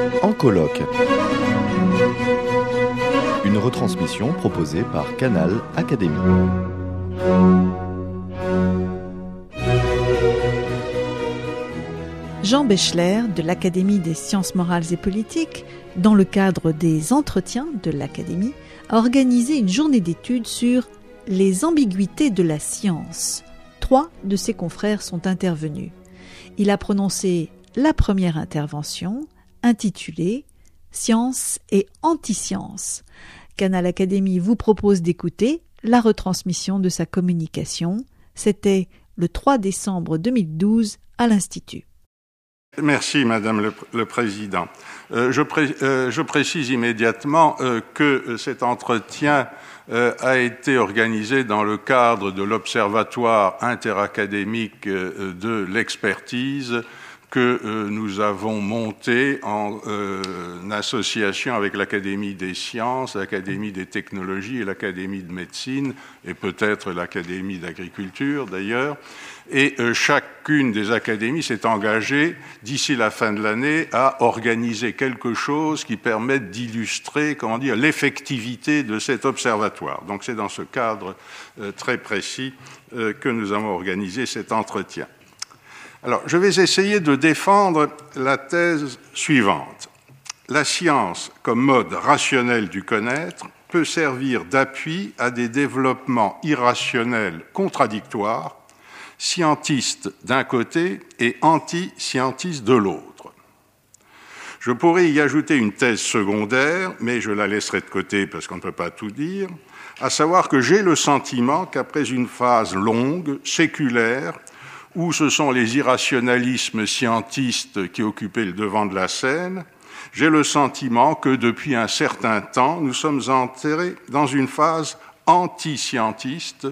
En colloque. Une retransmission proposée par Canal Académie. Jean Bechler de l'Académie des sciences morales et politiques, dans le cadre des entretiens de l'Académie, a organisé une journée d'études sur les ambiguïtés de la science. 3 de ses confrères sont intervenus. Il a prononcé la première intervention, intitulée « Science et anti-science ». Canal Académie vous propose d'écouter la retransmission de sa communication. C'était le 3 décembre 2012 à l'Institut. Merci, Madame le Président. Je précise immédiatement que cet entretien a été organisé dans le cadre de l'Observatoire interacadémique de l'expertise que nous avons monté en association avec l'Académie des sciences, l'Académie des technologies et l'Académie de médecine, et peut-être l'Académie d'agriculture d'ailleurs. Et chacune des académies s'est engagée, d'ici la fin de l'année, à organiser quelque chose qui permette d'illustrer, l'effectivité de cet observatoire. Donc c'est dans ce cadre très précis que nous avons organisé cet entretien. Alors, je vais essayer de défendre la thèse suivante. La science, comme mode rationnel du connaître, peut servir d'appui à des développements irrationnels contradictoires, scientistes d'un côté et anti-scientistes de l'autre. Je pourrais y ajouter une thèse secondaire, mais je la laisserai de côté parce qu'on ne peut pas tout dire, à savoir que j'ai le sentiment qu'après une phase longue, séculaire, où ce sont les irrationalismes scientistes qui occupaient le devant de la scène, j'ai le sentiment que depuis un certain temps, nous sommes entrés dans une phase anti-scientiste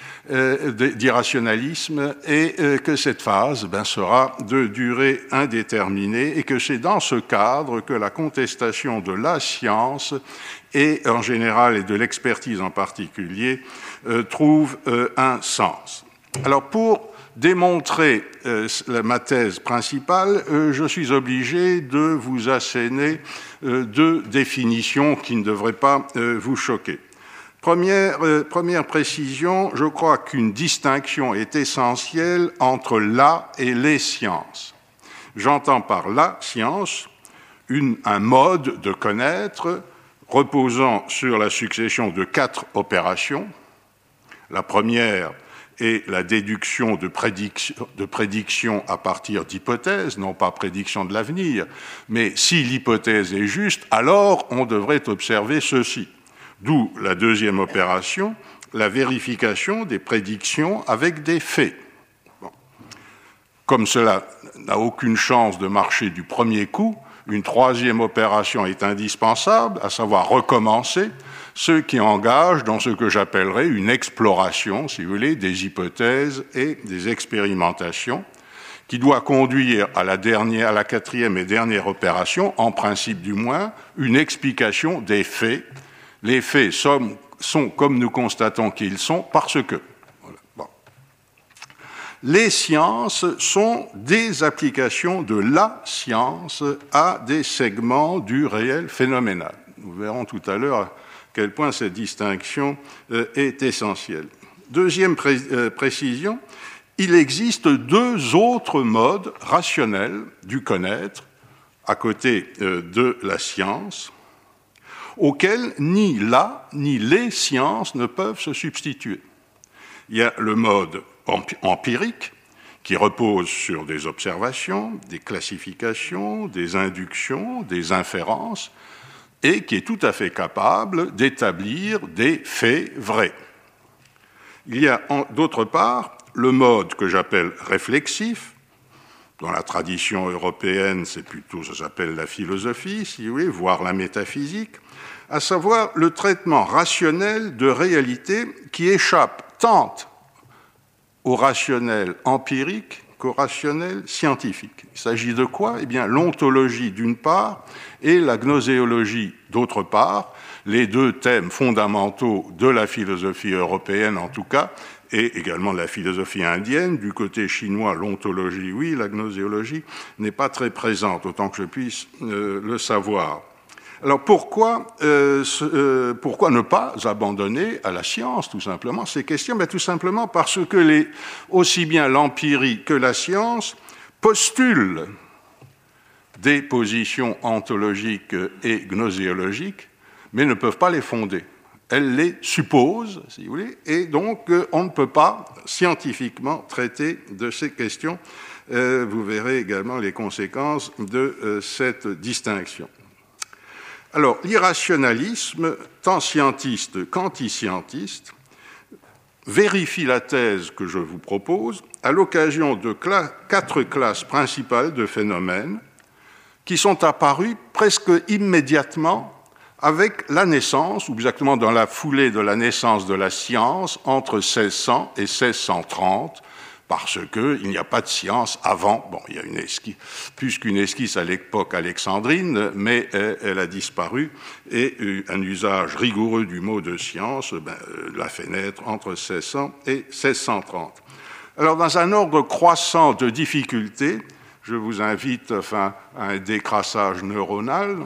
d'irrationalisme et que cette phase sera de durée indéterminée et que c'est dans ce cadre que la contestation de la science et en général et de l'expertise en particulier trouve un sens. Alors pour démontrer ma thèse principale, je suis obligé de vous asséner 2 définitions qui ne devraient pas vous choquer. Première précision, je crois qu'une distinction est essentielle entre la et les sciences. J'entends par la science un mode de connaître reposant sur la succession de 4 opérations. La première est la déduction de prédiction à partir d'hypothèses, non pas prédiction de l'avenir, mais si l'hypothèse est juste, alors on devrait observer ceci. D'où la deuxième opération, la vérification des prédictions avec des faits. Bon. Comme cela n'a aucune chance de marcher du premier coup, une troisième opération est indispensable, à savoir recommencer, ce qui engage dans ce que j'appellerais une exploration, si vous voulez, des hypothèses et des expérimentations, qui doit conduire à la 4e et dernière opération, en principe du moins, une explication des faits. Les faits sont comme nous constatons qu'ils sont, parce que. Voilà. Bon. Les sciences sont des applications de la science à des segments du réel phénoménal. Nous verrons tout à l'heure à quel point cette distinction est essentielle. Deuxième précision, il existe 2 autres modes rationnels du connaître, à côté de la science, auxquels ni la ni les sciences ne peuvent se substituer. Il y a le mode empirique, qui repose sur des observations, des classifications, des inductions, des inférences, et qui est tout à fait capable d'établir des faits vrais. Il y a d'autre part le mode que j'appelle réflexif. Dans la tradition européenne, ça s'appelle la philosophie, si vous voulez, voire la métaphysique, à savoir le traitement rationnel de réalités qui échappe tant au rationnel empirique qu'au rationnel scientifique. Il s'agit de quoi ? Eh bien, l'ontologie d'une part et la gnoséologie d'autre part, les 2 thèmes fondamentaux de la philosophie européenne en tout cas, et également de la philosophie indienne. Du côté chinois, l'ontologie, oui, la gnoséologie n'est pas très présente, autant que je puisse le savoir. Alors pourquoi ne pas abandonner à la science, tout simplement, ces questions? Tout simplement parce que aussi bien l'empirie que la science postulent des positions ontologiques et gnoséologiques, mais ne peuvent pas les fonder. Elles les supposent, si vous voulez, et donc on ne peut pas scientifiquement traiter de ces questions. Vous verrez également les conséquences de cette distinction. Alors, l'irrationalisme, tant scientiste qu'antiscientiste, vérifie la thèse que je vous propose à l'occasion de 4 classes principales de phénomènes qui sont apparus presque immédiatement avec la naissance, ou exactement dans la foulée de la naissance de la science, entre 1600 et 1630, parce qu'il n'y a pas de science avant. Bon, il y a une esquisse, plus qu'une esquisse à l'époque alexandrine, mais elle a disparu, et un usage rigoureux du mot de science l'a fait naître entre 1600 et 1630. Alors, dans un ordre croissant de difficultés, je vous invite à un décrassage neuronal.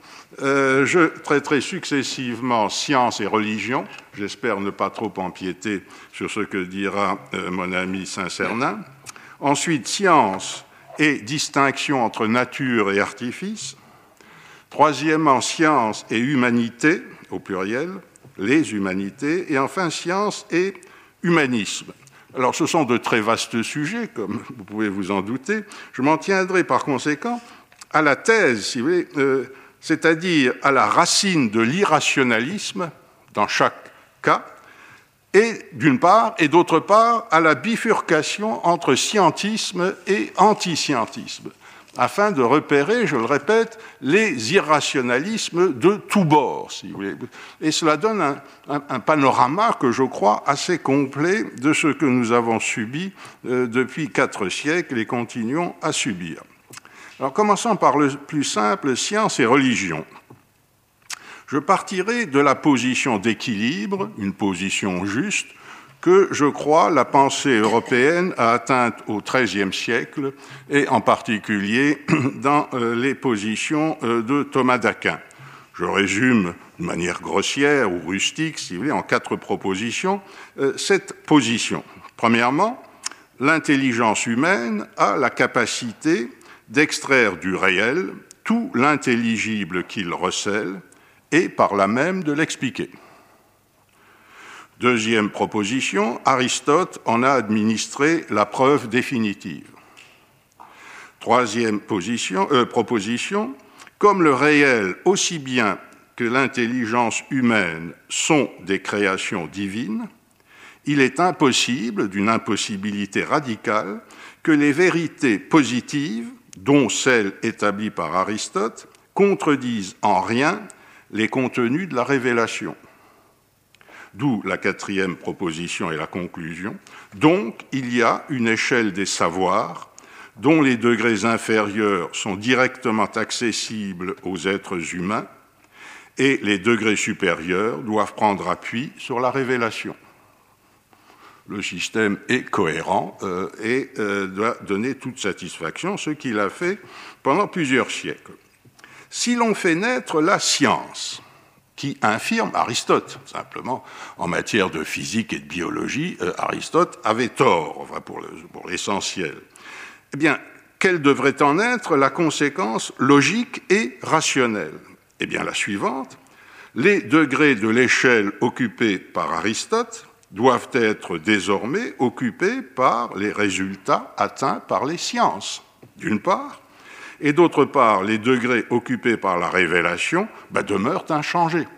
Je traiterai successivement science et religion. J'espère ne pas trop empiéter sur ce que dira mon ami Saint-Cernin. Ensuite, science et distinction entre nature et artifice. Troisièmement, science et humanité, au pluriel, les humanités. Et enfin, science et humanisme. Alors, ce sont de très vastes sujets, comme vous pouvez vous en douter. Je m'en tiendrai par conséquent à la thèse, si vous voulez, c'est-à-dire à la racine de l'irrationalisme, dans chaque cas, et d'une part, et d'autre part, à la bifurcation entre scientisme et antiscientisme, afin de repérer, je le répète, les irrationalismes de tous bords, si vous voulez. Et cela donne un panorama que je crois assez complet de ce que nous avons subi depuis 4 siècles et continuons à subir. Alors commençons par le plus simple, science et religion. Je partirai de la position d'équilibre, une position juste, que, je crois, la pensée européenne a atteinte au XIIIe siècle, et en particulier dans les positions de Thomas d'Aquin. Je résume de manière grossière ou rustique, si vous voulez, en 4 propositions, cette position. Premièrement, l'intelligence humaine a la capacité d'extraire du réel tout l'intelligible qu'il recèle, et par là même de l'expliquer. Deuxième proposition, Aristote en a administré la preuve définitive. Troisième proposition, comme le réel aussi bien que l'intelligence humaine sont des créations divines, il est impossible, d'une impossibilité radicale, que les vérités positives, dont celles établies par Aristote, contredisent en rien les contenus de la révélation. D'où la 4e proposition et la conclusion. Donc, il y a une échelle des savoirs dont les degrés inférieurs sont directement accessibles aux êtres humains et les degrés supérieurs doivent prendre appui sur la révélation. Le système est cohérent et doit donner toute satisfaction, ce qu'il a fait pendant plusieurs siècles. Si l'on fait naître la science, qui infirme Aristote, simplement, en matière de physique et de biologie, Aristote avait tort, enfin pour l'essentiel. Eh bien, quelle devrait en être la conséquence logique et rationnelle? Eh bien, la suivante. Les degrés de l'échelle occupés par Aristote doivent être désormais occupés par les résultats atteints par les sciences, d'une part, et d'autre part, les degrés occupés par la révélation demeurent inchangés.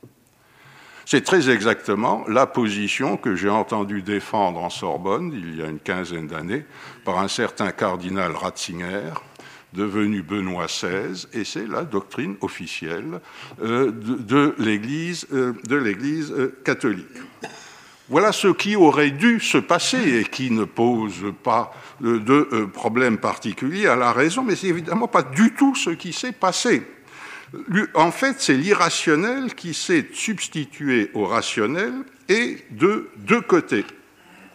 C'est très exactement la position que j'ai entendu défendre en Sorbonne il y a une 15aine d'années par un certain cardinal Ratzinger, devenu Benoît XVI, et c'est la doctrine officielle de l'Église catholique. Voilà ce qui aurait dû se passer et qui ne pose pas de problème particulier à la raison, mais c'est évidemment pas du tout ce qui s'est passé. En fait, c'est l'irrationnel qui s'est substitué au rationnel et de deux côtés.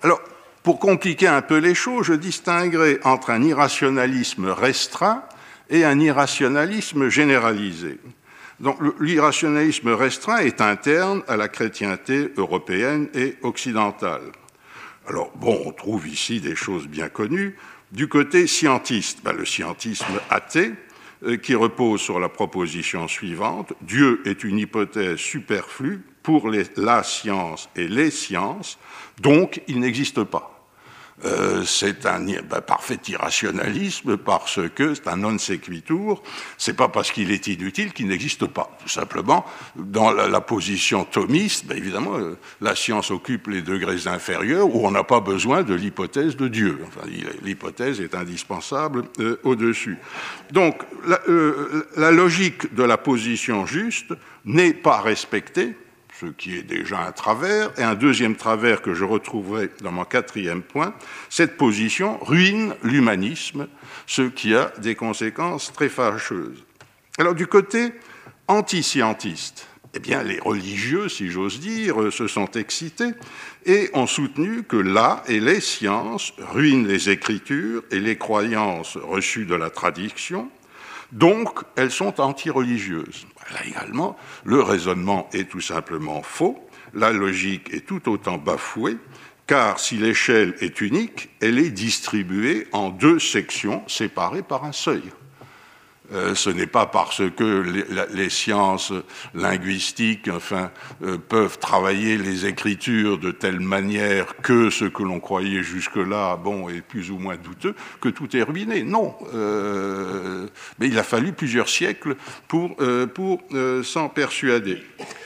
Alors, pour compliquer un peu les choses, je distinguerai entre un irrationalisme restreint et un irrationalisme généralisé. Donc, l'irrationalisme restreint est interne à la chrétienté européenne et occidentale. Alors, bon, on trouve ici des choses bien connues. Du côté scientiste, le scientisme athée, qui repose sur la proposition suivante: Dieu est une hypothèse superflue pour la science et les sciences, donc il n'existe pas. C'est un parfait irrationalisme parce que c'est un non sequitur. C'est pas parce qu'il est inutile qu'il n'existe pas. Tout simplement, dans la position thomiste, évidemment, la science occupe les degrés inférieurs où on n'a pas besoin de l'hypothèse de Dieu. Enfin, l'hypothèse est indispensable au-dessus. Donc, la logique de la position juste n'est pas respectée, ce qui est déjà un travers, et un deuxième travers que je retrouverai dans mon quatrième point: cette position ruine l'humanisme, ce qui a des conséquences très fâcheuses. Alors, du côté anti-scientiste, les religieux, si j'ose dire, se sont excités et ont soutenu que la et les sciences ruinent les écritures et les croyances reçues de la tradition. Donc, elles sont anti-religieuses. Là également, le raisonnement est tout simplement faux, la logique est tout autant bafouée, car si l'échelle est unique, elle est distribuée en deux sections séparées par un seuil. Ce n'est pas parce que les sciences linguistiques peuvent travailler les écritures de telle manière que ce que l'on croyait jusque-là est plus ou moins douteux que tout est ruiné. Non. Mais il a fallu plusieurs siècles pour s'en persuader.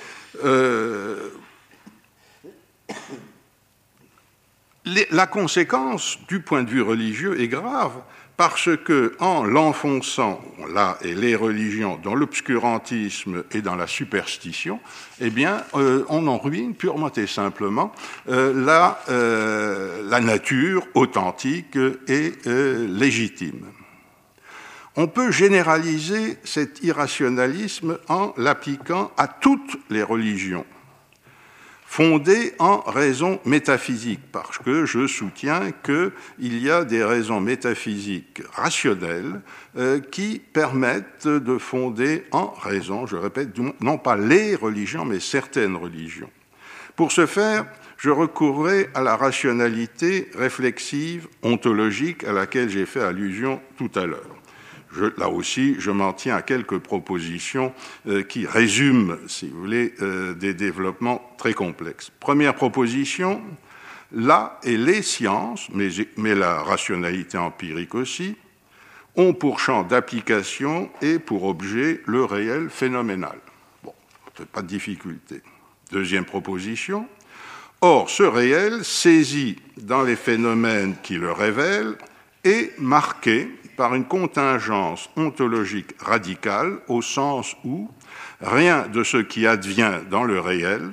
La conséquence du point de vue religieux est grave, parce que, en l'enfonçant, là, et les religions, dans l'obscurantisme et dans la superstition, on en ruine purement et simplement la nature authentique et légitime. On peut généraliser cet irrationalisme en l'appliquant à toutes les religions, fondée en raisons métaphysiques, parce que je soutiens qu'il y a des raisons métaphysiques rationnelles qui permettent de fonder en raison, je répète, non pas les religions, mais certaines religions. Pour ce faire, je recourrai à la rationalité réflexive, ontologique, à laquelle j'ai fait allusion tout à l'heure. Là aussi, je m'en tiens à quelques propositions qui résument, si vous voulez, des développements très complexes. Première proposition: la et les sciences, mais la rationalité empirique aussi, ont pour champ d'application et pour objet le réel phénoménal. Bon, pas de difficulté. Deuxième proposition: or, ce réel, saisi dans les phénomènes qui le révèlent, est marqué par une contingence ontologique radicale, au sens où rien de ce qui advient dans le réel,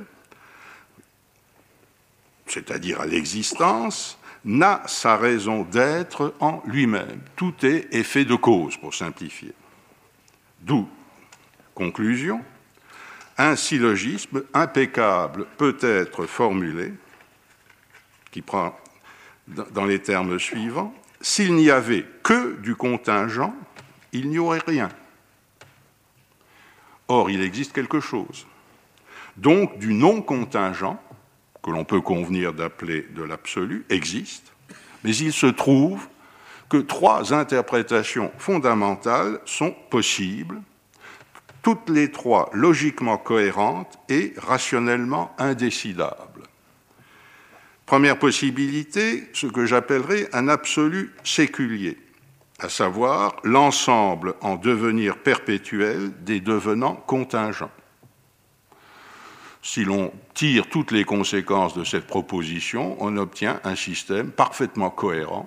c'est-à-dire à l'existence, n'a sa raison d'être en lui-même. Tout est effet de cause, pour simplifier. D'où, conclusion, un syllogisme impeccable peut être formulé, qui prend dans les termes suivants: s'il n'y avait que du contingent, il n'y aurait rien. Or, il existe quelque chose. Donc, du non-contingent, que l'on peut convenir d'appeler de l'absolu, existe, mais il se trouve que trois interprétations fondamentales sont possibles, toutes les trois logiquement cohérentes et rationnellement indécidables. Première possibilité, ce que j'appellerais un absolu séculier, à savoir l'ensemble en devenir perpétuel des devenants contingents. Si l'on tire toutes les conséquences de cette proposition, on obtient un système parfaitement cohérent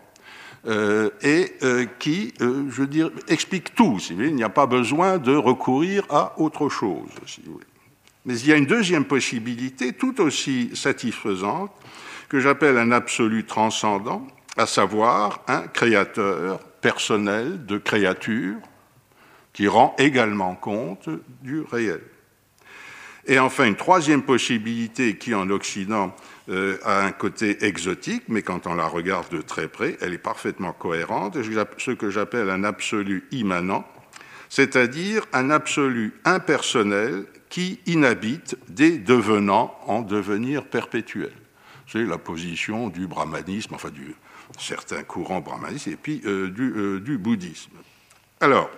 qui, explique tout. Si vous voulez. Il n'y a pas besoin de recourir à autre chose. Si vous voulez. Mais il y a une deuxième possibilité, tout aussi satisfaisante, que j'appelle un absolu transcendant, à savoir un créateur personnel de créatures qui rend également compte du réel. Et enfin, une troisième possibilité qui, en Occident, a un côté exotique, mais quand on la regarde de très près, elle est parfaitement cohérente, ce que j'appelle un absolu immanent, c'est-à-dire un absolu impersonnel qui inhabite des devenants en devenir perpétuel. C'est la position du brahmanisme, enfin du certain courant brahmaniste, et puis du bouddhisme. Alors,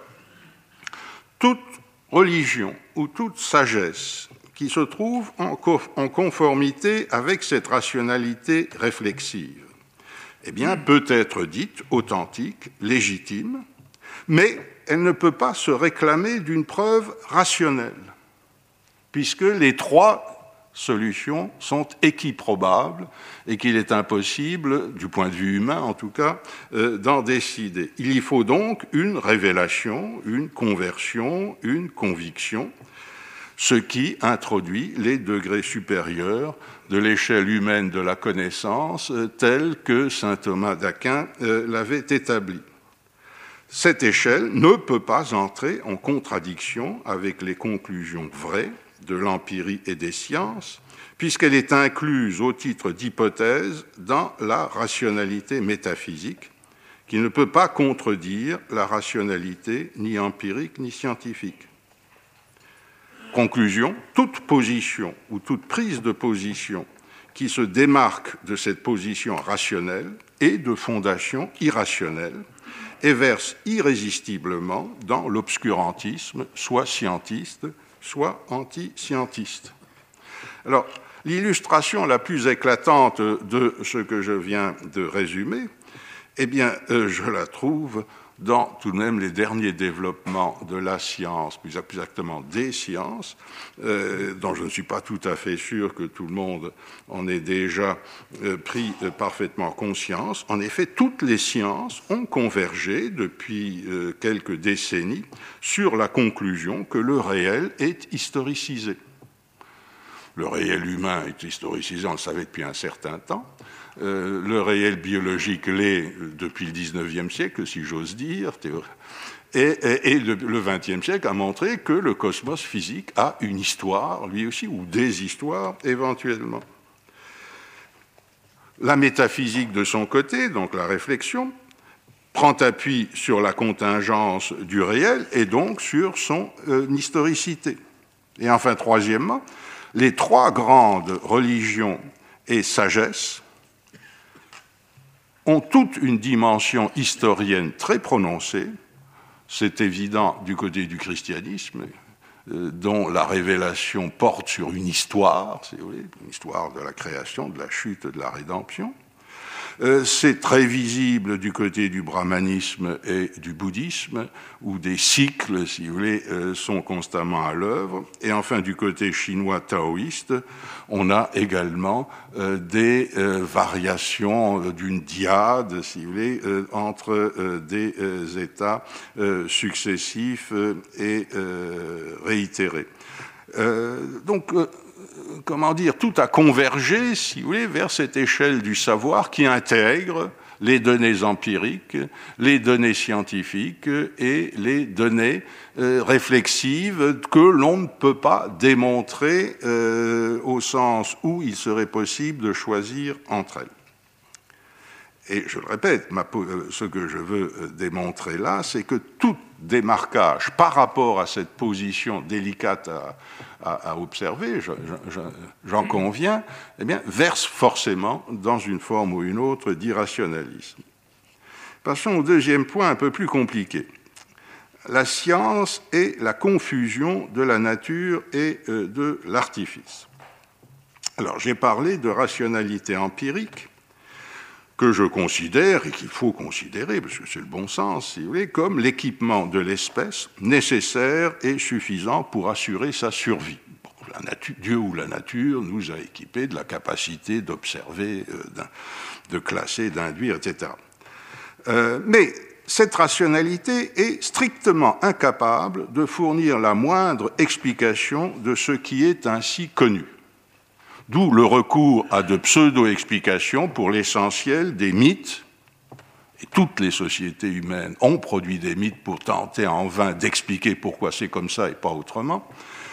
toute religion ou toute sagesse qui se trouve en conformité avec cette rationalité réflexive, eh bien, peut être dite authentique, légitime, mais elle ne peut pas se réclamer d'une preuve rationnelle, puisque les trois solutions sont équiprobables et qu'il est impossible, du point de vue humain en tout cas, d'en décider. Il y faut donc une révélation, une conversion, une conviction, ce qui introduit les degrés supérieurs de l'échelle humaine de la connaissance telle que saint Thomas d'Aquin l'avait établie. Cette échelle ne peut pas entrer en contradiction avec les conclusions vraies de l'empirie et des sciences, puisqu'elle est incluse au titre d'hypothèse dans la rationalité métaphysique, qui ne peut pas contredire la rationalité ni empirique ni scientifique. Conclusion, toute position ou toute prise de position qui se démarque de cette position rationnelle est de fondation irrationnelle et verse irrésistiblement dans l'obscurantisme, soit scientiste, soit anti-scientiste. Alors, l'illustration la plus éclatante de ce que je viens de résumer, eh bien, je la trouve dans tout de même les derniers développements de la science, plus exactement des sciences, dont je ne suis pas tout à fait sûr que tout le monde en ait déjà pris parfaitement conscience. En effet, toutes les sciences ont convergé depuis quelques décennies sur la conclusion que le réel est historicisé. Le réel humain est historicisé, on le savait depuis un certain temps. Le réel biologique l'est depuis le XIXe siècle, si j'ose dire, et le XXe siècle a montré que le cosmos physique a une histoire, lui aussi, ou des histoires, éventuellement. La métaphysique, de son côté, donc la réflexion, prend appui sur la contingence du réel et donc sur son historicité. Et enfin, troisièmement, les trois grandes religions et sagesse ont toute une dimension historienne très prononcée. C'est évident du côté du christianisme, dont la révélation porte sur une histoire, si vous voulez, une histoire de la création, de la chute, de la rédemption. C'est très visible du côté du brahmanisme et du bouddhisme, où des cycles, si vous voulez, sont constamment à l'œuvre. Et enfin, du côté chinois taoïste, on a également des variations d'une dyade, si vous voulez, entre des états successifs et réitérés. Comment dire, tout a convergé, si vous voulez, vers cette échelle du savoir qui intègre les données empiriques, les données scientifiques et les données réflexives que l'on ne peut pas démontrer au sens où il serait possible de choisir entre elles. Et je le répète, ce que je veux démontrer là, c'est que tout démarquage par rapport à cette position délicate à observer, j'en conviens, eh bien, verse forcément dans une forme ou une autre d'irrationalisme. Passons au deuxième point un peu plus compliqué. La science et la confusion de la nature et de l'artifice. Alors, j'ai parlé de rationalité empirique, que je considère, et qu'il faut considérer, parce que c'est le bon sens, si vous voulez, comme l'équipement de l'espèce nécessaire et suffisant pour assurer sa survie. Dieu ou la nature nous a équipés de la capacité d'observer, de classer, d'induire, etc. Mais cette rationalité est strictement incapable de fournir la moindre explication de ce qui est ainsi connu. D'où le recours à de pseudo-explications pour l'essentiel des mythes. Et toutes les sociétés humaines ont produit des mythes pour tenter en vain d'expliquer pourquoi c'est comme ça et pas autrement.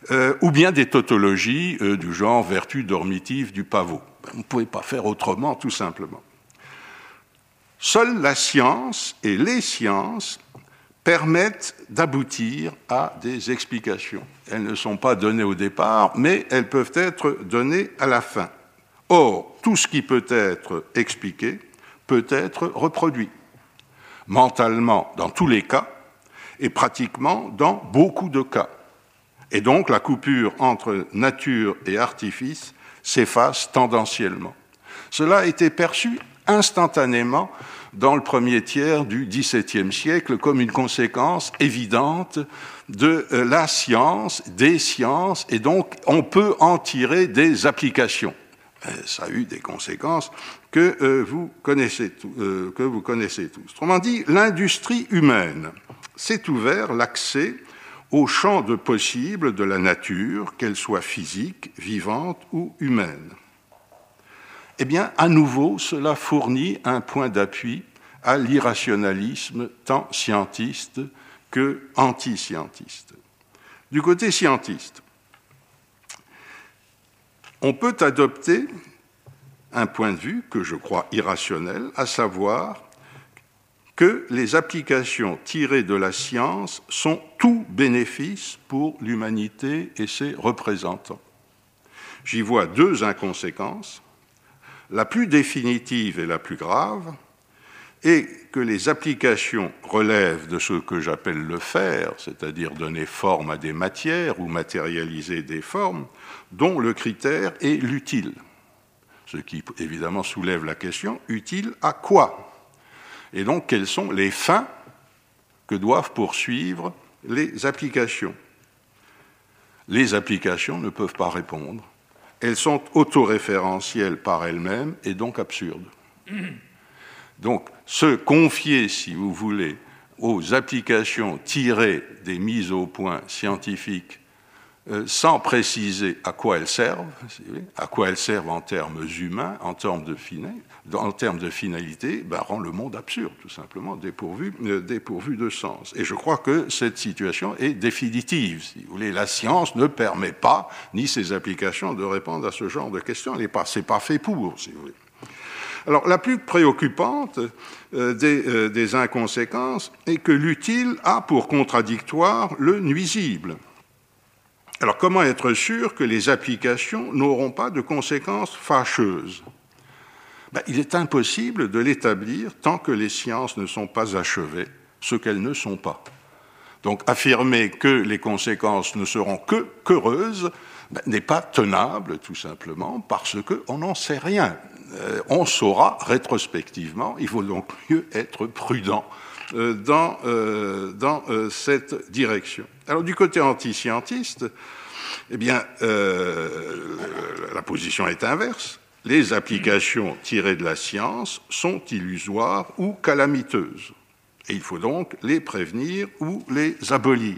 ou bien des tautologies du genre vertu dormitive du pavot. Vous ne pouvez pas faire autrement, tout simplement. Seule la science et les sciences permettent d'aboutir à des explications. Elles ne sont pas données au départ, mais elles peuvent être données à la fin. Or, tout ce qui peut être expliqué peut être reproduit, mentalement dans tous les cas, et pratiquement dans beaucoup de cas. Et donc, la coupure entre nature et artifice s'efface tendanciellement. Cela a été perçu instantanément dans le premier tiers du XVIIe siècle comme une conséquence évidente de la science, des sciences, et donc on peut en tirer des applications. Ça a eu des conséquences que vous connaissez tous. Autrement dit, l'industrie humaine s'est ouvert l'accès au champ de possibles de la nature, qu'elle soit physique, vivante ou humaine. Eh bien, à nouveau, cela fournit un point d'appui à l'irrationalisme tant scientiste que anti-scientiste. Du côté scientiste, on peut adopter un point de vue que je crois irrationnel, à savoir que les applications tirées de la science sont tout bénéfice pour l'humanité et ses représentants. J'y vois deux inconséquences. La plus définitive et la plus grave est que les applications relèvent de ce que j'appelle le faire, c'est-à-dire donner forme à des matières ou matérialiser des formes, dont le critère est l'utile. Ce qui évidemment soulève la question, utile à quoi ? Et donc, quelles sont les fins que doivent poursuivre les applications ? Les applications ne peuvent pas répondre. Elles sont autoréférentielles par elles-mêmes et donc absurdes. Donc, se confier, si vous voulez, aux applications tirées des mises au point scientifiques sans préciser à quoi elles servent, à quoi elles servent en termes humains, en termes de finalité, rend le monde absurde, tout simplement, dépourvu de sens. Et je crois que cette situation est définitive. Si vous voulez, la science ne permet pas, ni ses applications, de répondre à ce genre de questions. C'est pas fait pour, si vous voulez. Alors, la plus préoccupante des inconséquences est que l'utile a pour contradictoire le nuisible. Alors, comment être sûr que les applications n'auront pas de conséquences fâcheuses ? Il est impossible de l'établir tant que les sciences ne sont pas achevées, ce qu'elles ne sont pas. Donc, affirmer que les conséquences ne seront qu'heureuses n'est pas tenable, tout simplement, parce qu'on n'en sait rien. On saura rétrospectivement, il faut donc mieux être prudent dans cette direction. Alors, du côté anti-scientiste, eh bien, la position est inverse. Les applications tirées de la science sont illusoires ou calamiteuses. Et il faut donc les prévenir ou les abolir.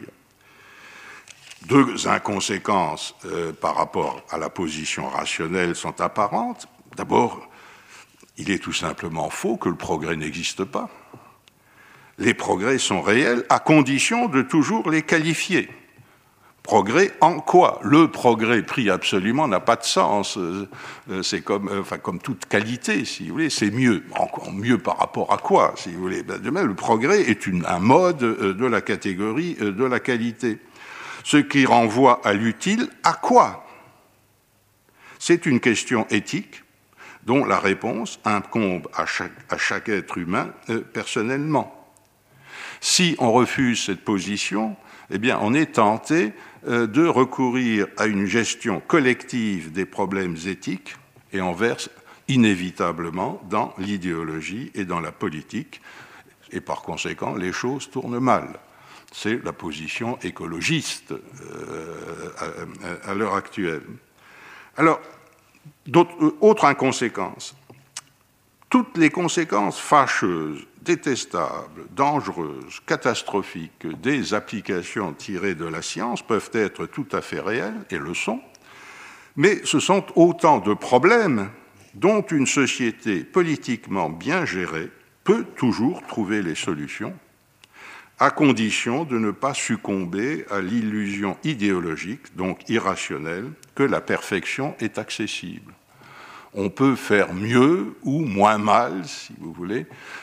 Deux inconséquences par rapport à la position rationnelle sont apparentes. D'abord, il est tout simplement faux que le progrès n'existe pas. Les progrès sont réels à condition de toujours les qualifier. Progrès en quoi ? Le progrès pris absolument n'a pas de sens. C'est comme toute qualité, si vous voulez. C'est mieux. Encore mieux par rapport à quoi, si vous voulez ? De même, le progrès est un mode de la catégorie de la qualité. Ce qui renvoie à l'utile, à quoi ? C'est une question éthique dont la réponse incombe à chaque être humain personnellement. Si on refuse cette position, eh bien, on est tenté de recourir à une gestion collective des problèmes éthiques et on verse inévitablement dans l'idéologie et dans la politique, et par conséquent, les choses tournent mal. C'est la position écologiste à l'heure actuelle. Alors, autre inconséquence. Toutes les conséquences fâcheuses, détestables, dangereuses, catastrophiques des applications tirées de la science peuvent être tout à fait réelles, et le sont, mais ce sont autant de problèmes dont une société politiquement bien gérée peut toujours trouver les solutions, à condition de ne pas succomber à l'illusion idéologique, donc irrationnelle, que la perfection est accessible. On peut faire mieux ou moins mal, si vous voulez,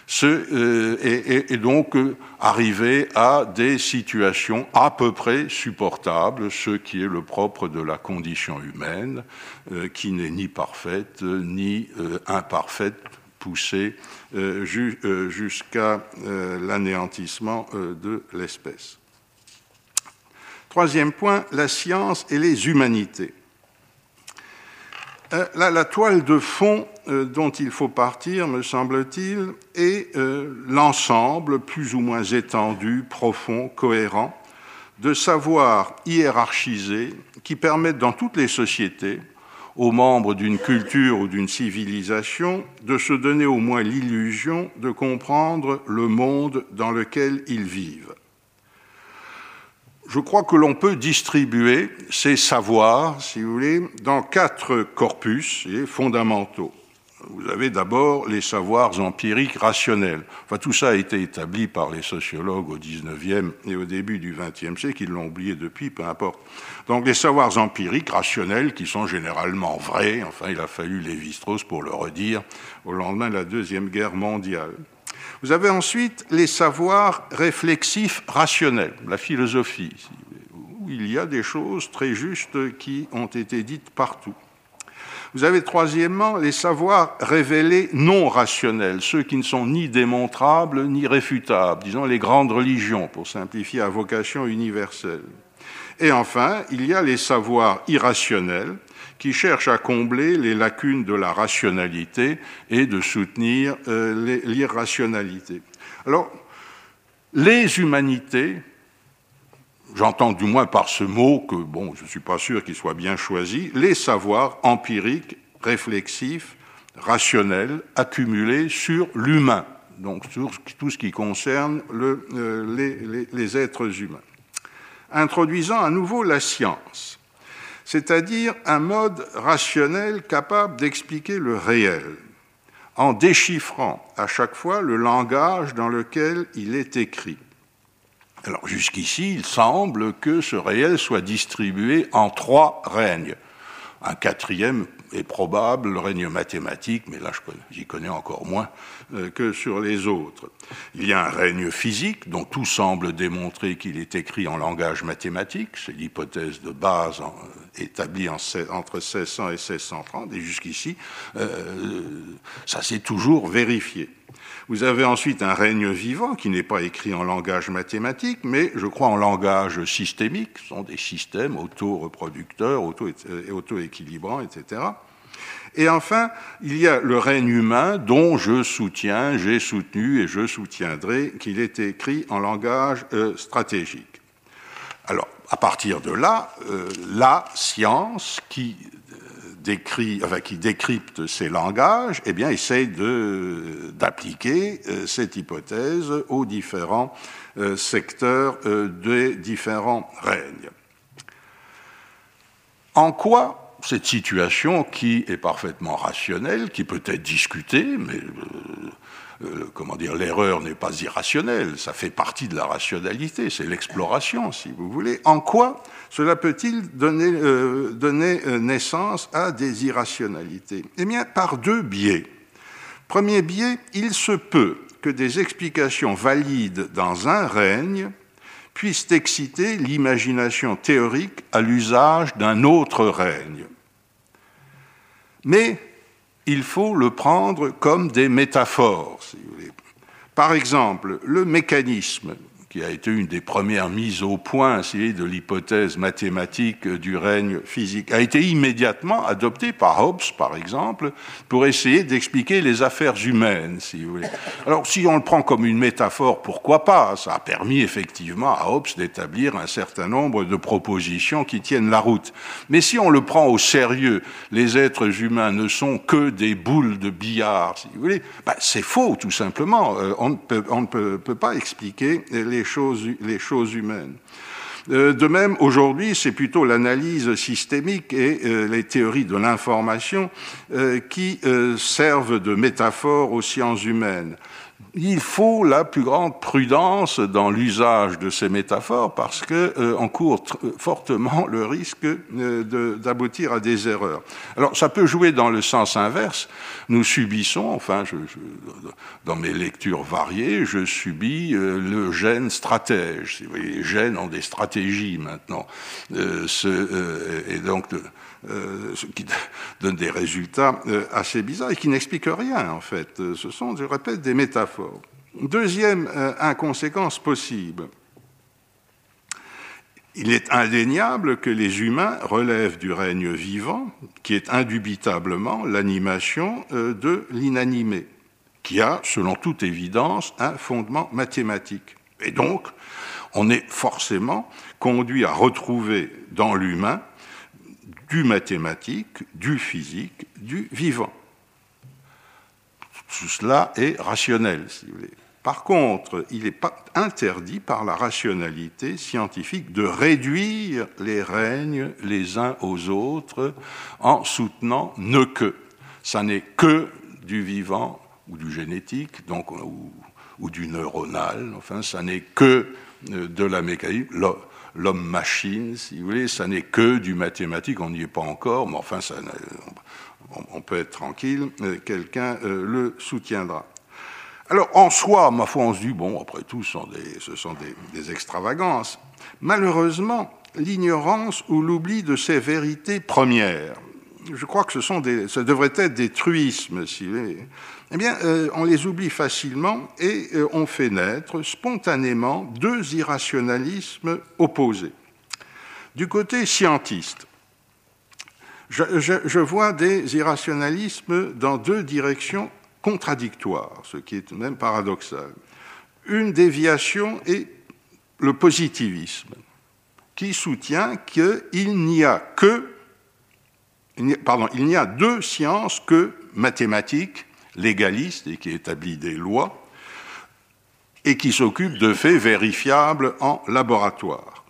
et donc arriver à des situations à peu près supportables, ce qui est le propre de la condition humaine, qui n'est ni parfaite ni imparfaite, poussée jusqu'à l'anéantissement de l'espèce. Troisième point, la science et les humanités. La toile de fond dont il faut partir, me semble-t-il, est l'ensemble plus ou moins étendu, profond, cohérent, de savoirs hiérarchisés qui permettent dans toutes les sociétés, aux membres d'une culture ou d'une civilisation, de se donner au moins l'illusion de comprendre le monde dans lequel ils vivent. Je crois que l'on peut distribuer ces savoirs, si vous voulez, dans 4 corpus fondamentaux. Vous avez d'abord les savoirs empiriques rationnels. Enfin, tout ça a été établi par les sociologues au XIXe et au début du XXe siècle, ils l'ont oublié depuis, peu importe. Donc les savoirs empiriques rationnels qui sont généralement vrais, enfin il a fallu Lévi-Strauss pour le redire au lendemain de la Deuxième Guerre mondiale. Vous avez ensuite les savoirs réflexifs rationnels, la philosophie, où il y a des choses très justes qui ont été dites partout. Vous avez troisièmement les savoirs révélés non rationnels, ceux qui ne sont ni démontrables ni réfutables, disons les grandes religions, pour simplifier, à vocation universelle. Et enfin, il y a les savoirs irrationnels, qui cherchent à combler les lacunes de la rationalité et de soutenir l'irrationalité. Alors, les humanités, j'entends du moins par ce mot que, bon, je ne suis pas sûr qu'il soit bien choisi, les savoirs empiriques, réflexifs, rationnels, accumulés sur l'humain, donc sur tout ce qui concerne les êtres humains. Introduisant à nouveau la science, c'est-à-dire un mode rationnel capable d'expliquer le réel, en déchiffrant à chaque fois le langage dans lequel il est écrit. Alors jusqu'ici, il semble que ce réel soit distribué en 3 règnes. Un 4e est probable, le règne mathématique, mais là j'y connais encore moins que sur les autres. Il y a un règne physique dont tout semble démontrer qu'il est écrit en langage mathématique, c'est l'hypothèse de base établie entre 1600 et 1630, et jusqu'ici, ça s'est toujours vérifié. Vous avez ensuite un règne vivant qui n'est pas écrit en langage mathématique, mais je crois en langage systémique. Ce sont des systèmes auto-reproducteurs, auto-équilibrants, etc. Et enfin, il y a le règne humain dont je soutiens, j'ai soutenu et je soutiendrai qu'il est écrit en langage stratégique. Alors, à partir de là, la science qui décrypte ces langages, eh bien, essaye d'appliquer cette hypothèse aux différents secteurs des différents règnes. En quoi cette situation, qui est parfaitement rationnelle, qui peut être discutée, mais l'erreur n'est pas irrationnelle, ça fait partie de la rationalité, c'est l'exploration, si vous voulez. En quoi cela peut-il donner naissance à des irrationalités ? Eh bien, par 2 biais. Premier biais, il se peut que des explications valides dans un règne puissent exciter l'imagination théorique à l'usage d'un autre règne. Mais il faut le prendre comme des métaphores, si vous voulez. Par exemple, le mécanisme, qui a été une des premières mises au point de l'hypothèse mathématique du règne physique, a été immédiatement adopté par Hobbes, par exemple, pour essayer d'expliquer les affaires humaines, si vous voulez. Alors, si on le prend comme une métaphore, pourquoi pas ? Ça a permis effectivement à Hobbes d'établir un certain nombre de propositions qui tiennent la route. Mais si on le prend au sérieux, les êtres humains ne sont que des boules de billard, si vous voulez, c'est faux, tout simplement. On ne peut pas expliquer les choses humaines. De même, aujourd'hui, c'est plutôt l'analyse systémique et les théories de l'information qui servent de métaphore aux sciences humaines. il faut la plus grande prudence dans l'usage de ces métaphores parce qu'on court fortement le risque d'aboutir à des erreurs. Alors, ça peut jouer dans le sens inverse. Nous subissons, enfin, dans mes lectures variées, je subis le gène stratège. Les gènes ont des stratégies maintenant. Et donc, ce qui donne des résultats assez bizarres et qui n'expliquent rien, en fait. Ce sont, je répète, des métaphores. Deuxième inconséquence possible. Il est indéniable que les humains relèvent du règne vivant, qui est indubitablement l'animation de l'inanimé, qui a, selon toute évidence, un fondement mathématique. Et donc, on est forcément conduit à retrouver dans l'humain du mathématique, du physique, du vivant. Tout cela est rationnel, si vous voulez. Par contre, il n'est pas interdit par la rationalité scientifique de réduire les règnes les uns aux autres en soutenant ne que. Ça n'est que du vivant ou du génétique, donc, ou du neuronal, enfin, ça n'est que de la mécanique. L'homme-machine, si vous voulez, ça n'est que du mathématique, on n'y est pas encore, mais enfin, on peut être tranquille, quelqu'un le soutiendra. Alors, en soi, ma foi, on se dit, bon, après tout, ce sont des extravagances. Malheureusement, l'ignorance ou l'oubli de ces vérités premières, je crois que ça devrait être des truismes, si vous voulez, eh bien, on les oublie facilement et on fait naître spontanément deux irrationalismes opposés. Du côté scientiste, je vois des irrationalismes dans deux directions contradictoires, ce qui est tout de même paradoxal. Une déviation est le positivisme, qui soutient qu'il n'y a deux sciences que mathématiques, légaliste et qui établit des lois et qui s'occupe de faits vérifiables en laboratoire.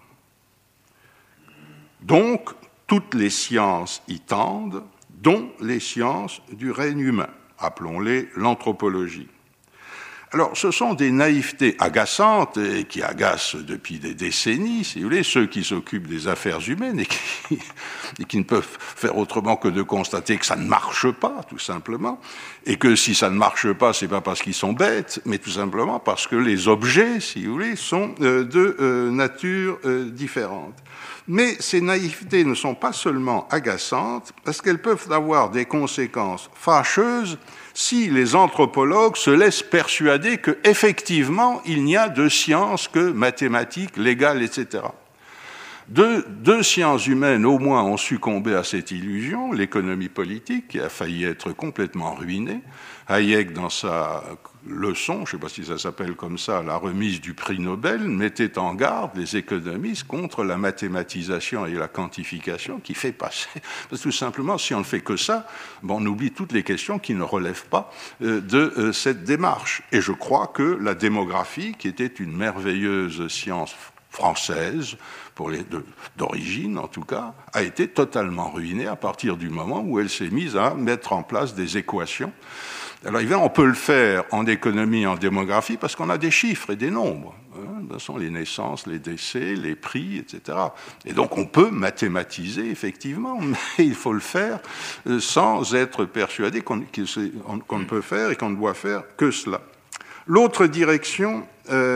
Donc, toutes les sciences y tendent, dont les sciences du règne humain, appelons-les l'anthropologie. Alors, ce sont des naïvetés agaçantes et qui agacent depuis des décennies, si vous voulez, ceux qui s'occupent des affaires humaines et qui ne peuvent faire autrement que de constater que ça ne marche pas, tout simplement, et que si ça ne marche pas, c'est pas parce qu'ils sont bêtes, mais tout simplement parce que les objets, si vous voulez, sont de nature différente. Mais ces naïvetés ne sont pas seulement agaçantes, parce qu'elles peuvent avoir des conséquences fâcheuses si les anthropologues se laissent persuader qu'effectivement, il n'y a de sciences que mathématiques, légales, etc. Deux sciences humaines, au moins, ont succombé à cette illusion, l'économie politique, qui a failli être complètement ruinée. Hayek, dans sa leçon, je ne sais pas si ça s'appelle comme ça, la remise du prix Nobel, mettait en garde les économistes contre la mathématisation et la quantification qui fait passer. Parce que tout simplement, si on ne fait que ça, on oublie toutes les questions qui ne relèvent pas de cette démarche. Et je crois que la démographie, qui était une merveilleuse science française, d'origine en tout cas, a été totalement ruinée à partir du moment où elle s'est mise à mettre en place des équations. Alors évidemment, on peut le faire en économie, en démographie, parce qu'on a des chiffres et des nombres. Ce sont les naissances, les décès, les prix, etc. Et donc on peut mathématiser, effectivement, mais il faut le faire sans être persuadé qu'on ne peut faire et qu'on ne doit faire que cela. L'autre direction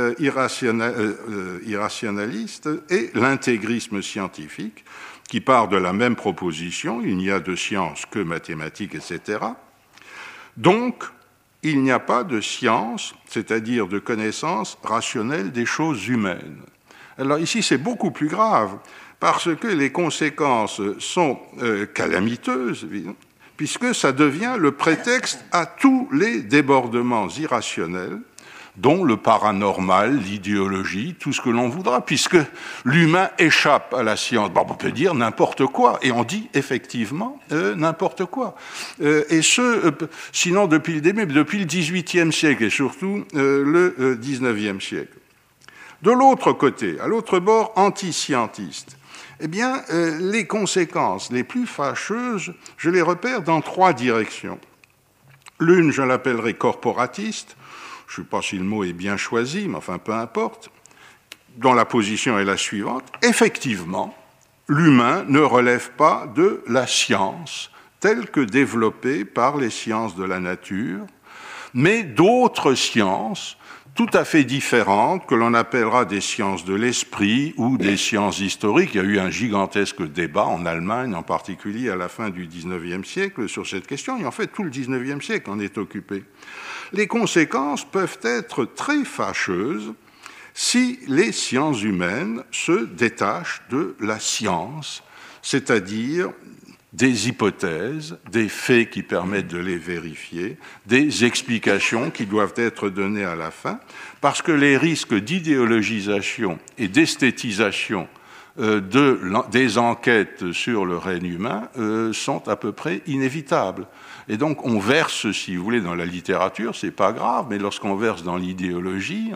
irrationaliste est l'intégrisme scientifique, qui part de la même proposition, il n'y a de science que mathématiques, etc. Donc, il n'y a pas de science, c'est-à-dire de connaissance rationnelle des choses humaines. Alors ici, c'est beaucoup plus grave, parce que les conséquences sont calamiteuses, puisque ça devient le prétexte à tous les débordements irrationnels, dont le paranormal, l'idéologie, tout ce que l'on voudra, puisque l'humain échappe à la science. On peut dire n'importe quoi, et on dit effectivement n'importe quoi. Et sinon depuis le début, depuis le XVIIIe siècle, et surtout le XIXe siècle. De l'autre côté, à l'autre bord anti-scientiste, eh bien, les conséquences les plus fâcheuses, je les repère dans trois directions. L'une, je l'appellerai corporatiste, je ne sais pas si le mot est bien choisi, mais enfin peu importe, dont la position est la suivante, effectivement, l'humain ne relève pas de la science telle que développée par les sciences de la nature, mais d'autres sciences tout à fait différentes que l'on appellera des sciences de l'esprit ou des sciences historiques. Il y a eu un gigantesque débat en Allemagne, en particulier à la fin du XIXe siècle, sur cette question, et en fait tout le XIXe siècle en est occupé. Les conséquences peuvent être très fâcheuses si les sciences humaines se détachent de la science, c'est-à-dire des hypothèses, des faits qui permettent de les vérifier, des explications qui doivent être données à la fin, parce que les risques d'idéologisation et d'esthétisation des enquêtes sur le règne humain sont à peu près inévitables. Et donc on verse, si vous voulez, dans la littérature, c'est pas grave, mais lorsqu'on verse dans l'idéologie,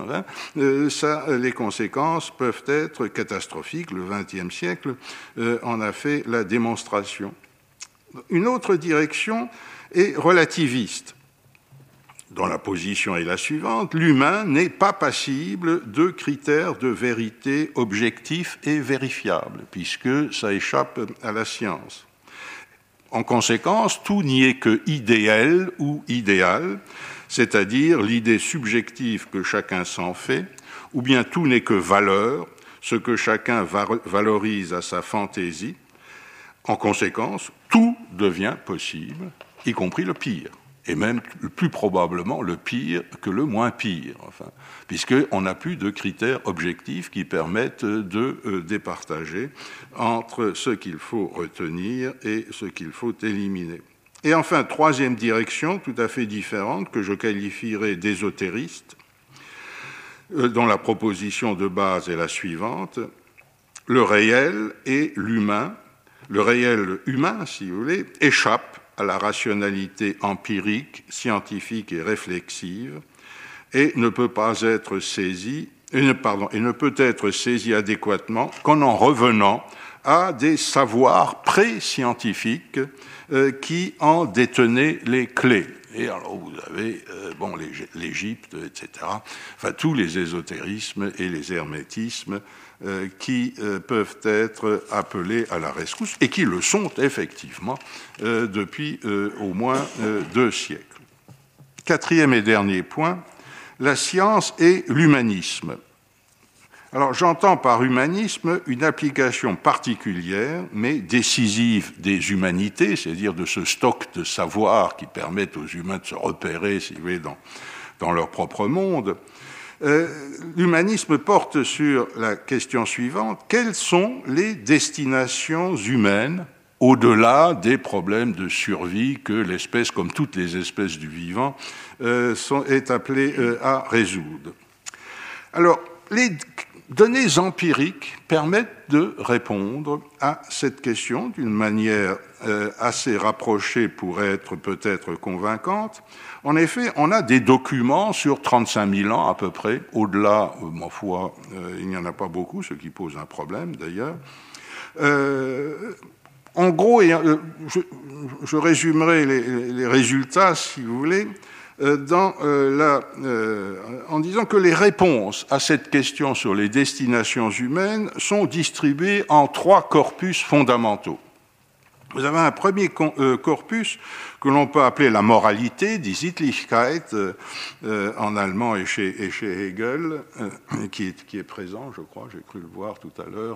les conséquences peuvent être catastrophiques. Le XXe siècle en a fait la démonstration. Une autre direction est relativiste, dont la position est la suivante: l'humain n'est pas passible de critères de vérité objectifs et vérifiables, puisque ça échappe à la science. En conséquence, tout n'y est que idéal ou idéal, c'est-à-dire l'idée subjective que chacun s'en fait, ou bien tout n'est que valeur, ce que chacun valorise à sa fantaisie. En conséquence, tout devient possible, y compris le pire, et même plus probablement le pire que le moins pire, puisqu'on n'a plus de critères objectifs qui permettent de départager entre ce qu'il faut retenir et ce qu'il faut éliminer. Et enfin, troisième direction, tout à fait différente, que je qualifierais d'ésotériste, dont la proposition de base est la suivante: le réel et l'humain, le réel humain, si vous voulez, échappe à la rationalité empirique, scientifique et réflexive, et ne peut pas être saisi, et ne peut être saisi adéquatement qu'en revenant à des savoirs pré-scientifiques qui en détenaient les clés. Et alors vous avez l'Égypte, etc., enfin tous les ésotérismes et les hermétismes qui peuvent être appelés à la rescousse, et qui le sont effectivement depuis au moins 2 siècles. Quatrième et dernier point, la science et l'humanisme. Alors j'entends par humanisme une application particulière, mais décisive des humanités, c'est-à-dire de ce stock de savoir qui permettent aux humains de se repérer, si vous voulez, dans leur propre monde. L'humanisme porte sur la question suivante: quelles sont les destinations humaines au-delà des problèmes de survie que l'espèce, comme toutes les espèces du vivant, est appelée à résoudre? Alors, les données empiriques permettent de répondre à cette question d'une manière assez rapprochée pour être peut-être convaincante. En effet, on a des documents sur 35 000 ans à peu près, au-delà, ma foi, il n'y en a pas beaucoup, ce qui pose un problème d'ailleurs. En gros, je résumerai les résultats, si vous voulez, en disant que les réponses à cette question sur les destinations humaines sont distribuées en 3 corpus fondamentaux. Vous avez un premier corpus que l'on peut appeler la moralité, die Sittlichkeit, en allemand et chez Hegel, qui est présent, je crois, j'ai cru le voir tout à l'heure,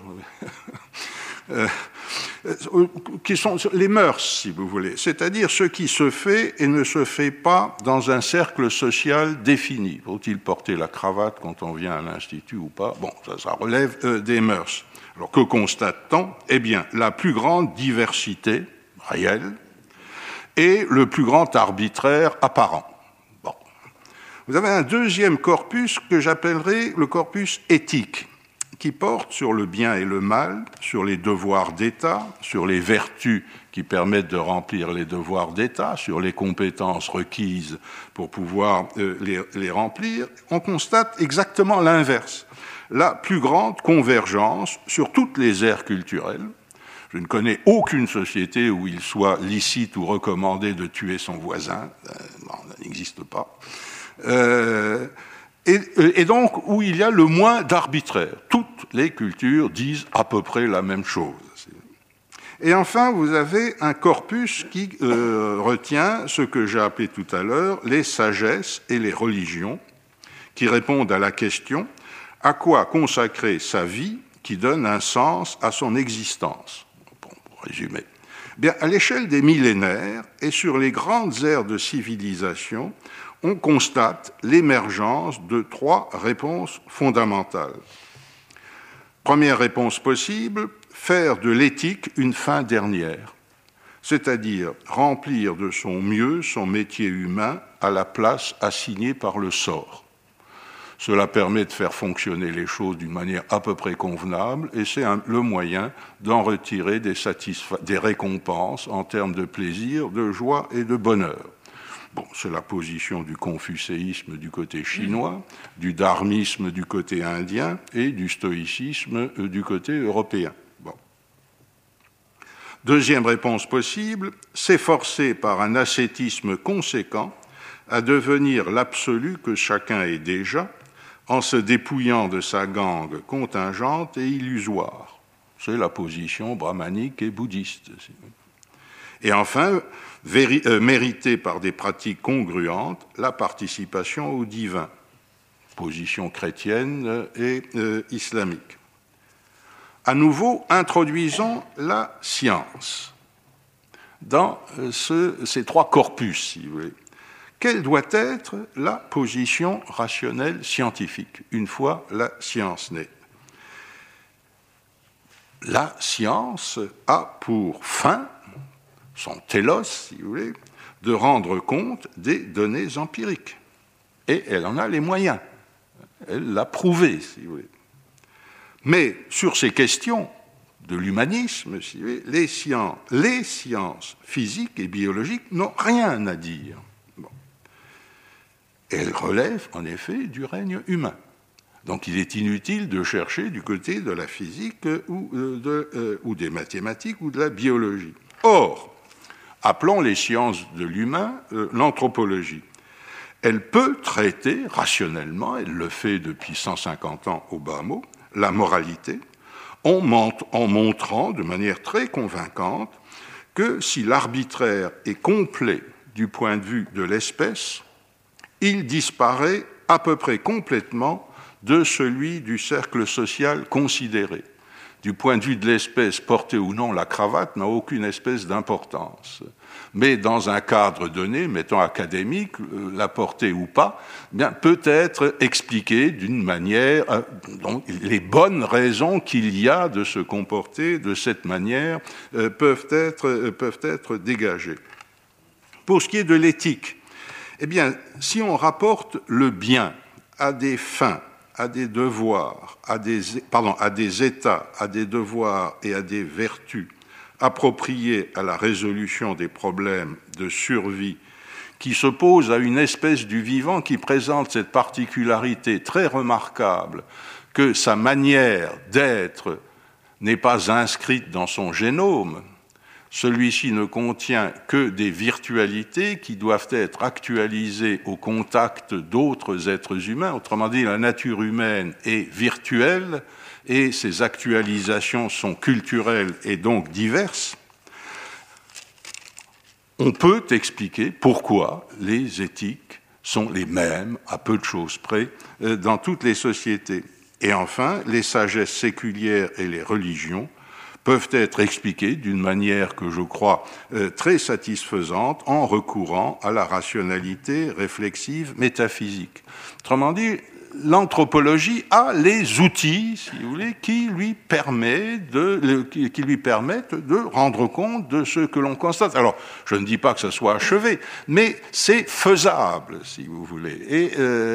qui sont les mœurs, si vous voulez, c'est-à-dire ce qui se fait et ne se fait pas dans un cercle social défini. Faut-il porter la cravate quand on vient à l'institut ou pas? Bon, ça relève des mœurs. Alors que constate-t-on? Eh bien, la plus grande diversité réelle et le plus grand arbitraire apparent. Bon. Vous avez un deuxième corpus que j'appellerai le corpus éthique, qui porte sur le bien et le mal, sur les devoirs d'État, sur les vertus qui permettent de remplir les devoirs d'État, sur les compétences requises pour pouvoir les remplir. On constate exactement l'inverse. La plus grande convergence sur toutes les aires culturelles. Je ne connais aucune société où il soit licite ou recommandé de tuer son voisin. Non, ça n'existe pas. Et donc où il y a le moins d'arbitraire. Toutes les cultures disent à peu près la même chose. Et enfin, vous avez un corpus qui retient ce que j'ai appelé tout à l'heure les sagesses et les religions, qui répondent à la question « À quoi consacrer sa vie qui donne un sens à son existence ?» Bon, pour résumer. Bien, à l'échelle des millénaires et sur les grandes aires de civilisation, on constate l'émergence de 3 réponses fondamentales. Première réponse possible, faire de l'éthique une fin dernière, c'est-à-dire remplir de son mieux son métier humain à la place assignée par le sort. Cela permet de faire fonctionner les choses d'une manière à peu près convenable et c'est le moyen d'en retirer des récompenses en termes de plaisir, de joie et de bonheur. Bon, c'est la position du confucéisme du côté chinois, du dharmisme du côté indien et du stoïcisme du côté européen. Bon. Deuxième réponse possible, s'efforcer par un ascétisme conséquent à devenir l'absolu que chacun est déjà, en se dépouillant de sa gangue contingente et illusoire. C'est la position brahmanique et bouddhiste. Et enfin, mériter par des pratiques congruentes la participation au divin, position chrétienne et islamique. À nouveau, introduisons la science dans ces 3 corpus, si vous voulez. Quelle doit être la position rationnelle scientifique, une fois la science née? La science a pour fin, son télos, si vous voulez, de rendre compte des données empiriques. Et elle en a les moyens. Elle l'a prouvé, si vous voulez. Mais sur ces questions de l'humanisme, si vous voulez, les sciences physiques et biologiques n'ont rien à dire. Elle relève, en effet, du règne humain. Donc il est inutile de chercher du côté de la physique ou des mathématiques ou de la biologie. Or, appelons les sciences de l'humain l'anthropologie. Elle peut traiter rationnellement, elle le fait depuis 150 ans au bas mot, la moralité, en montrant de manière très convaincante que si l'arbitraire est complet du point de vue de l'espèce, il disparaît à peu près complètement de celui du cercle social considéré. Du point de vue de l'espèce, porter ou non la cravate n'a aucune espèce d'importance. Mais dans un cadre donné, mettons académique, la porter ou pas, bien, peut être expliquée d'une manière, donc les bonnes raisons qu'il y a de se comporter de cette manière peuvent être dégagées. Pour ce qui est de l'éthique, eh bien, si on rapporte le bien à des fins, à des devoirs, à des états, à des devoirs et à des vertus appropriés à la résolution des problèmes de survie qui se posent à une espèce du vivant qui présente cette particularité très remarquable que sa manière d'être n'est pas inscrite dans son génome. Celui-ci ne contient que des virtualités qui doivent être actualisées au contact d'autres êtres humains. Autrement dit, la nature humaine est virtuelle et ses actualisations sont culturelles et donc diverses. On peut expliquer pourquoi les éthiques sont les mêmes, à peu de choses près, dans toutes les sociétés. Et enfin, les sagesses séculières et les religions peuvent être expliquées d'une manière que je crois très satisfaisante en recourant à la rationalité réflexive métaphysique. Autrement dit, l'anthropologie a les outils, si vous voulez, qui lui permettent de rendre compte de ce que l'on constate. Alors, je ne dis pas que ce soit achevé, mais c'est faisable, si vous voulez.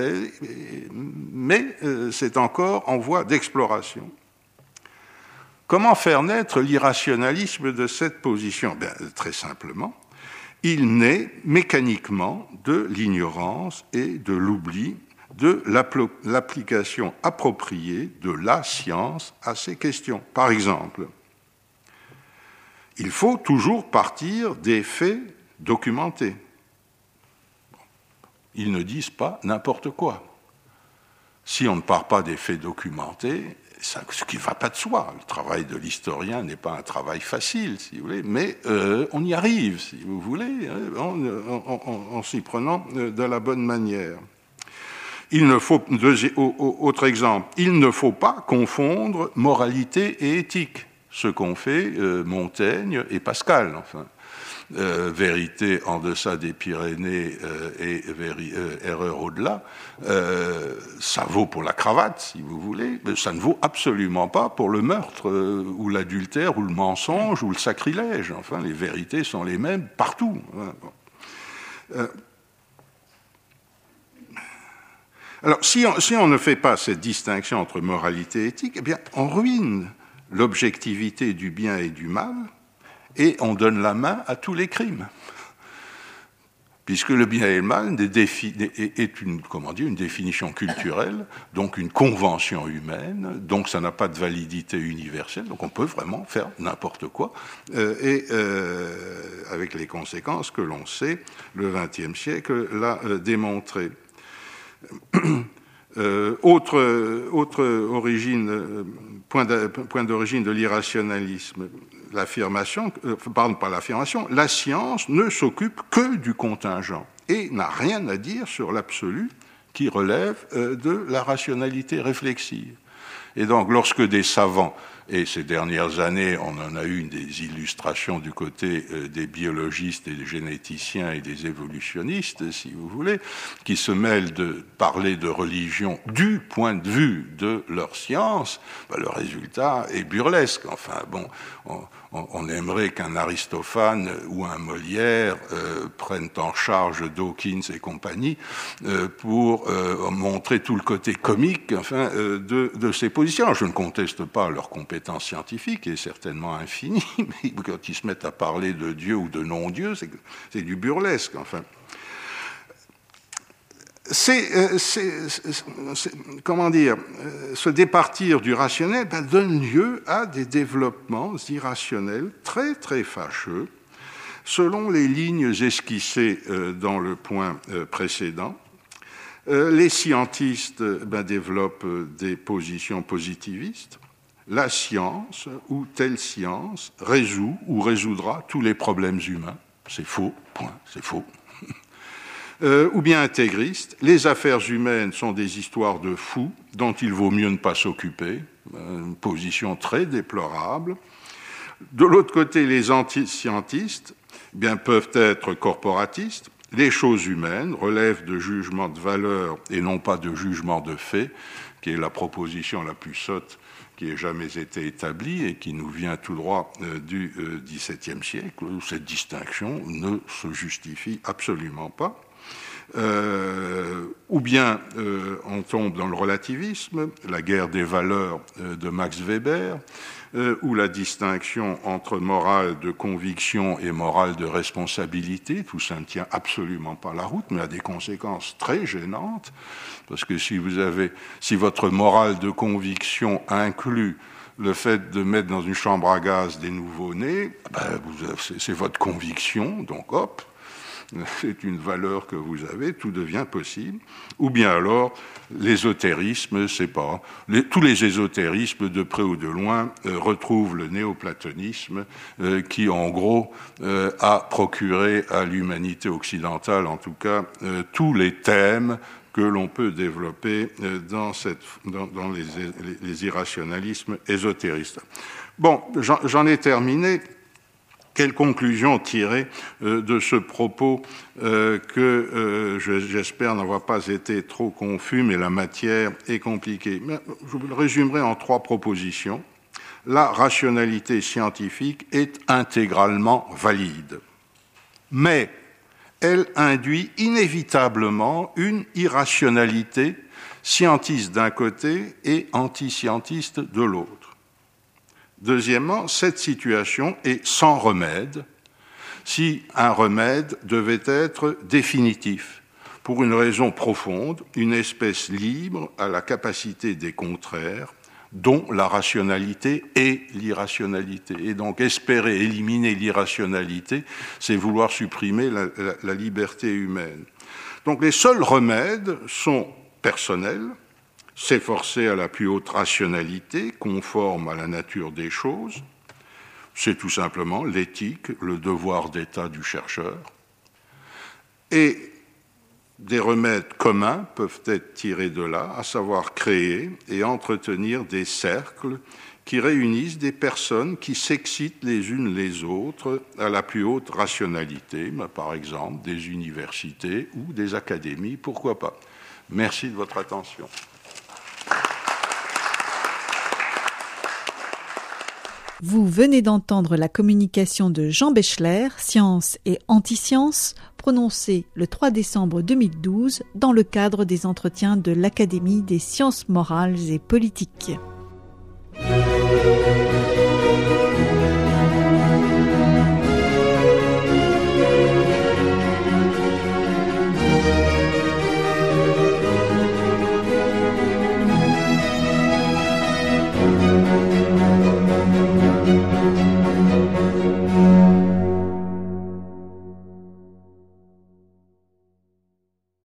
Mais c'est encore en voie d'exploration. Comment faire naître l'irrationalisme de cette position ? Bien, très simplement, il naît mécaniquement de l'ignorance et de l'oubli de l'application appropriée de la science à ces questions. Par exemple, il faut toujours partir des faits documentés. Ils ne disent pas n'importe quoi. Si on ne part pas des faits documentés, ce qui ne va pas de soi. Le travail de l'historien n'est pas un travail facile, si vous voulez, mais on y arrive, si vous voulez, en s'y prenant de la bonne manière. Autre exemple, il ne faut pas confondre moralité et éthique, ce qu'ont fait Montaigne et Pascal, enfin. Vérité en deçà des Pyrénées et erreur au-delà, ça vaut pour la cravate, si vous voulez, mais ça ne vaut absolument pas pour le meurtre, ou l'adultère, ou le mensonge, ou le sacrilège. Enfin, les vérités sont les mêmes partout. Alors, si on ne fait pas cette distinction entre moralité et éthique, eh bien, on ruine l'objectivité du bien et du mal, et on donne la main à tous les crimes. Puisque le bien et le mal est une définition culturelle, donc une convention humaine, donc ça n'a pas de validité universelle, donc on peut vraiment faire n'importe quoi, avec les conséquences que l'on sait, le XXe siècle l'a démontré. Autre origine, point d'origine de l'irrationalisme, la science ne s'occupe que du contingent et n'a rien à dire sur l'absolu qui relève de la rationalité réflexive. Et donc, lorsque des savants, et ces dernières années, on en a eu des illustrations du côté des biologistes et des généticiens et des évolutionnistes, si vous voulez, qui se mêlent de parler de religion du point de vue de leur science, le résultat est burlesque. Enfin, bon, on aimerait qu'un Aristophane ou un Molière prennent en charge Dawkins et compagnie pour montrer tout le côté comique, enfin, de ces positions. Je ne conteste pas leur compétence scientifique, qui est certainement infinie, mais quand ils se mettent à parler de Dieu ou de non-Dieu, c'est du burlesque, enfin. Comment dire, ce départir du rationnel donne lieu à des développements irrationnels très très fâcheux, selon les lignes esquissées dans le point précédent. Les scientistes développent des positions positivistes. La science ou telle science résout ou résoudra tous les problèmes humains. C'est faux, point, c'est faux. Ou bien intégriste, les affaires humaines sont des histoires de fous dont il vaut mieux ne pas s'occuper, une position très déplorable. De l'autre côté, les anti-scientistes peuvent être corporatistes, les choses humaines relèvent de jugements de valeur et non pas de jugements de fait, qui est la proposition la plus sotte qui ait jamais été établie et qui nous vient tout droit du XVIIe siècle, où cette distinction ne se justifie absolument pas. Ou bien on tombe dans le relativisme, la guerre des valeurs de Max Weber, ou la distinction entre morale de conviction et morale de responsabilité, tout ça ne tient absolument pas la route, mais a des conséquences très gênantes, parce que si votre morale de conviction inclut le fait de mettre dans une chambre à gaz des nouveau-nés, c'est votre conviction, donc hop, c'est une valeur que vous avez, tout devient possible. Ou bien alors, l'ésotérisme, tous les ésotérismes, de près ou de loin, retrouvent le néoplatonisme qui, en gros, a procuré à l'humanité occidentale, en tout cas, tous les thèmes que l'on peut développer dans les irrationalismes ésotéristes. Bon, j'en ai terminé. Quelle conclusion tirer de ce propos que j'espère n'avoir pas été trop confus, mais la matière est compliquée. Je vous le résumerai en 3 propositions. La rationalité scientifique est intégralement valide, mais elle induit inévitablement une irrationalité scientiste d'un côté et antiscientiste de l'autre. Deuxièmement, cette situation est sans remède si un remède devait être définitif, pour une raison profonde, une espèce libre à la capacité des contraires, dont la rationalité et l'irrationalité. Et donc espérer éliminer l'irrationalité, c'est vouloir supprimer la liberté humaine. Donc les seuls remèdes sont personnels, s'efforcer à la plus haute rationalité, conforme à la nature des choses, c'est tout simplement l'éthique, le devoir d'état du chercheur. Et des remèdes communs peuvent être tirés de là, à savoir créer et entretenir des cercles qui réunissent des personnes qui s'excitent les unes les autres à la plus haute rationalité, par exemple des universités ou des académies, pourquoi pas. Merci de votre attention. Vous venez d'entendre la communication de Jean Bechler, Science et Antiscience, prononcée le 3 décembre 2012 dans le cadre des entretiens de l'Académie des sciences morales et politiques.